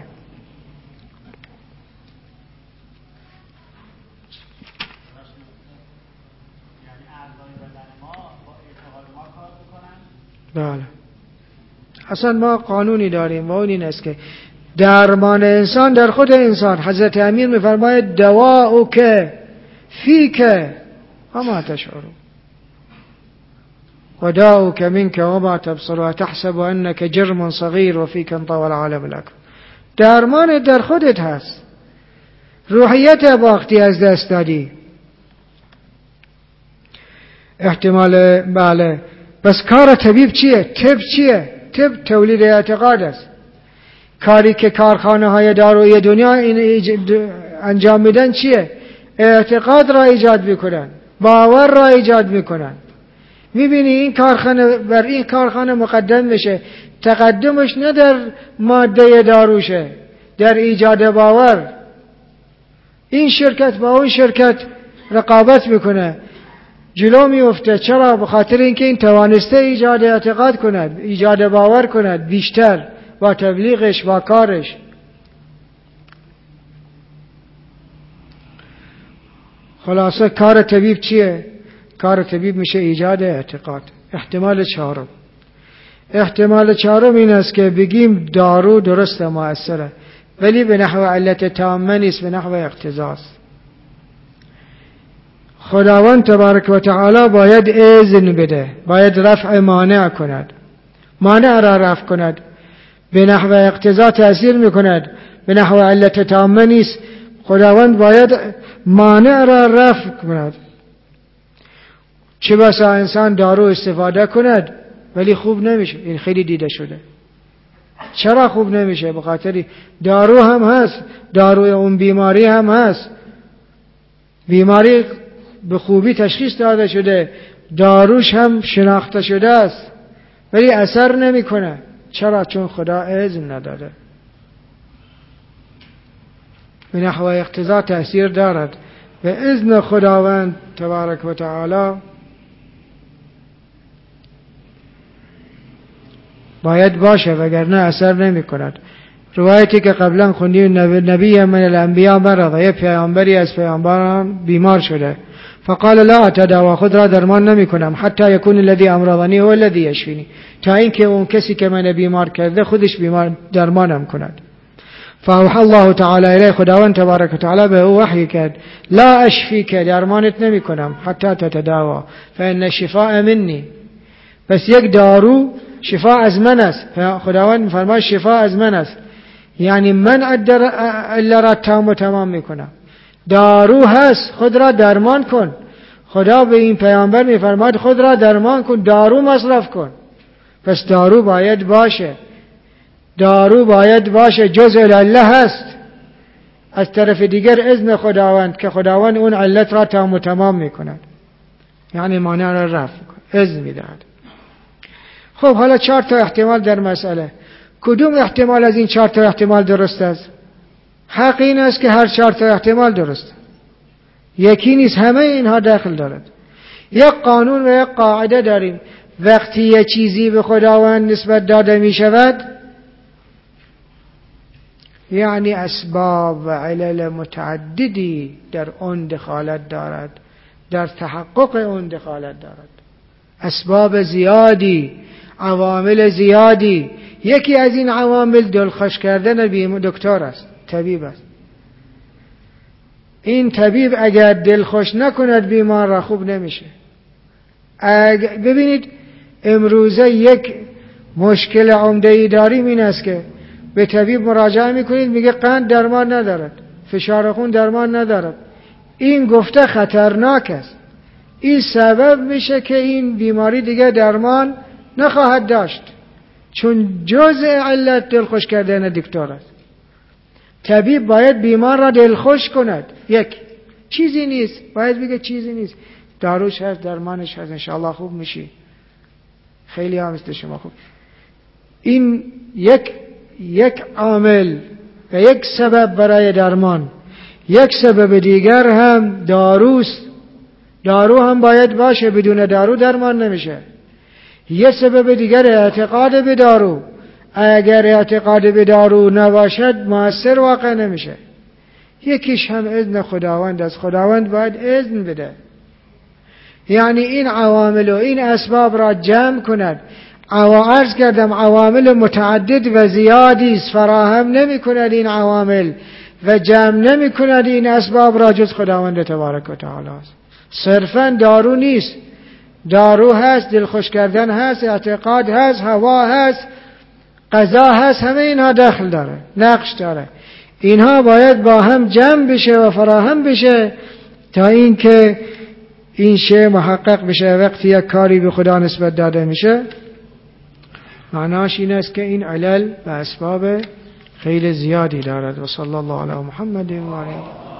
بله، اصلا ما قانونی داریم و اون این است که درمان انسان در خود انسان. حضرت امیر میفرماید دواؤک فیک و ما تشعر و داؤک منک و ما تبصر و تحسب انک جرم صغیر و فیک انطوى العالم الاکبر. درمان در خودت هست. روحیت باختی، از دست دادی، احتمال بله. بس کار طبیب چیه؟ طب چیه؟ طب تولید اعتقاد است. کاری که کارخانه های دارویی دنیا انجام میدن چیه؟ اعتقاد را ایجاد میکنن، باور را ایجاد میکنن. میبینی این کارخانه بر این کارخانه مقدم میشه، تقدمش نه در ماده داروشه، در ایجاد باور. این شرکت با اون شرکت رقابت میکنه، جلو میفته. چرا؟ به خاطر اینکه این توانسته ایجاد اعتقاد کند، ایجاد باور کند بیشتر با تبلیغش، با کارش. خلاصه کار طبیب چیه؟ کار طبیب میشه ایجاد اعتقاد. احتمال چهارم این است که بگیم دارو درست مؤثره، ولی به نحو علت تامه نیست، به نحو اقتضاء. خداوند تبارک و تعالی باید اذن بده، باید رفع مانع کند، مانع را رفع کند. به نحو اقتضاء تأثیر میکند، به نحو علت تامه نیست. خداوند باید مانع را رفع کند. چه بسا انسان دارو استفاده کند ولی خوب نمیشه. این خیلی دیده شده. چرا خوب نمیشه؟ به خاطر دارو هم هست، داروی اون بیماری هم هست، بیماری به خوبی تشخیص داده شده، داروش هم شناخته شده است، ولی اثر نمیکنه. چرا؟ چون خدا اذن نداده. به نحو اقتضاء تأثیر دارد. به اذن خداوند تبارک و تعالی باید باشه، وگرنه اثر نمی کند. روایتی که قبلا خوندیم، نبی من الانبیاء مرض، یه پیامبری از پیامبران بیمار شده، فقال لا اتداوا، خود را درمان نمی کنم، حتی یکون الذی امرضنی هو الذی یشفینی، تا اینکه اون کسی که من بیمار کرده خودش بیمار درمانم کند. فاوحى الله تعالی الیه، خداوند تبارک و تعالی به او وحی کرد، لا اشفیک، درمانت نمی کنم، حتی تتداوا فان الشفاء منی، بس یک دارو شفا از من است. خداوند می‌فرماید شفا از من است، یعنی من الا را تمام میکنم. دارو هست، خود را درمان کن. خدا به این پیامبر می‌فرماید خود را درمان کن، دارو مصرف کن. پس دارو باید باشه، دارو باید باشه، جزء الله هست. از طرف دیگر اذن خداوند که خداوند اون علت را تمام میکند. یعنی مانع را رفع کنه، اذن میدهد. خب حالا 4 تا احتمال در مسئله، کدوم احتمال از این 4 تا احتمال درست است؟ حق این است که هر 4 تا احتمال درست، یکی نیست، همه اینها داخل دارد. یک قانون و یک قاعده داریم، وقتی یه چیزی به خداوند نسبت داده می شود یعنی اسباب و علل متعددی در اون دخالت دارد، در تحقق اون دخالت دارد، اسباب زیادی، عوامل زیادی. یکی از این عوامل دلخوش کردن دکتر است، طبیب است. این طبیب اگر دلخوش نکند بیمار را خوب نمیشه. ببینید امروزه یک مشکل عمده‌ای داریم، این است که به طبیب مراجعه میکنید میگه قند درمان ندارد، فشار خون درمان ندارد. این گفته خطرناک است، این سبب میشه که این بیماری دیگه درمان نخواهد داشت، چون جزء علت دلخوش کردن دکتر است. طبیب باید بیمار را دلخوش کند، یک چیزی نیست، باید بگه چیزی نیست، داروش هست، درمانش هست، انشاءالله خوب میشی، خیلی هم مثل شما خوب. این یک عامل و یک سبب برای درمان. یک سبب دیگر هم داروست، دارو هم باید باشه، بدون دارو درمان نمیشه. یک سبب دیگر اعتقاد به دارو، اگر اعتقاد به دارو نباشد مؤثر واقع نمیشه. یکیش هم اذن خداوند است، خداوند باید اذن بده. یعنی این عوامل و این اسباب را جمع کند. عرض کردم عوامل متعدد و زیادی است، فراهم نمی کند این عوامل و جمع نمی کند این اسباب را جز خداوند تبارک و تعالی است. صرفا دارو نیست، دارو هست، دلخوش کردن هست، اعتقاد هست، هوا هست، قضا هست، همه اینها داخل داره، نقش داره. اینها باید با هم جمع بشه و فراهم بشه تا اینکه این شی محقق بشه. وقتی یک کاری به خدا نسبت داده میشه معناش این است که این علل و اسباب خیلی زیادی دارد. و صلی الله علی محمد و آله